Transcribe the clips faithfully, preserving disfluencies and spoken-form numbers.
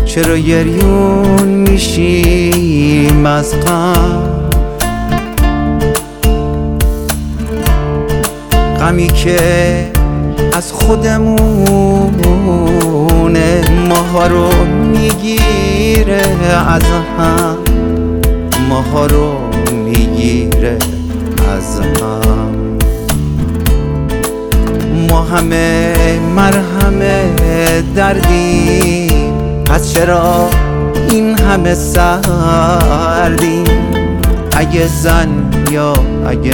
چرا گریون میشیم از غم؟ غمی که از خودمونه ماها رو میگیره از هم، ماها رو میگیره از هم. ما همه مرهم دردیم، پس چرا این همه سردیم؟ اگه زن یا اگه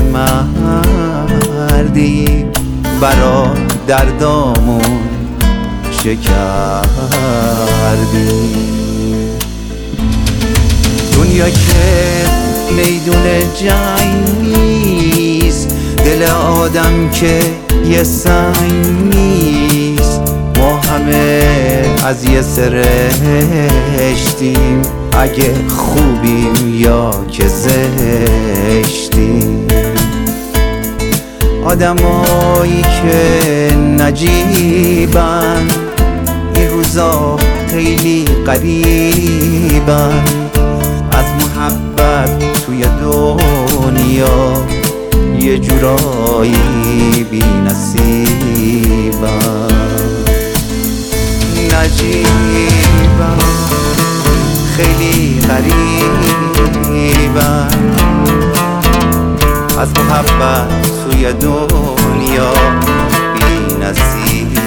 مردیم برا دردامون چه کردیم؟ دنیا که میدون جنگ نیست، دل آدم که یه سنگ نیست. ما همه از یه سرشتیم، اگه خوبیم یا که زشتیم. آدمایی که نجیبن این روزا خیلی غریبن، از محبت توی دنیا یه جورایی بی نصیبن. نجیبن خیلی غریبن، از محبت توی دنیا بی نصیبن.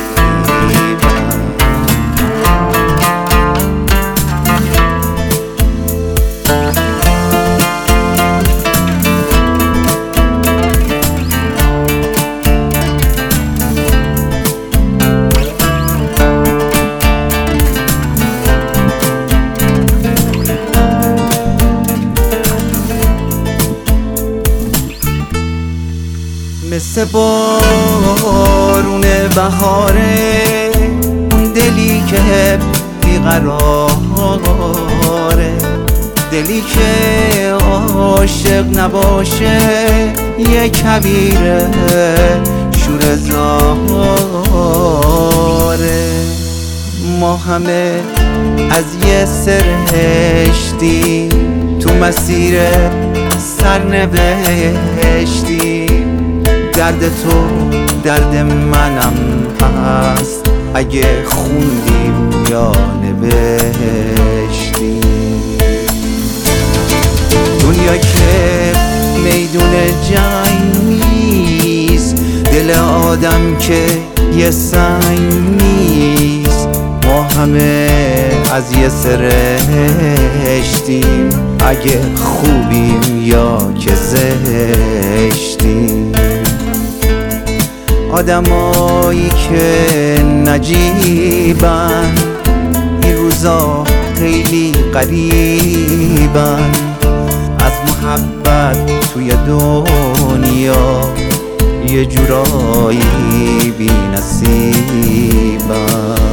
مثل بارون بهاره دلی که بیقراره، دلی که عاشق نباشه یه کبیره شور زاره. ما همه از یه سرشتیم، تو مسیر سرنوشتیم. درد تو درد منم هست، اگه خوندیم یا نوشتیم. دنیا که میدون جنگ نیست، دل آدم که یه سنگ نیست. ما همه از یه سرشتیم، اگه خوبیم یا که زشتیم. آدمایی که نجیبن این روزا خیلی غریبن، از محبت توی دنیا یه جورایی بی نصیبن.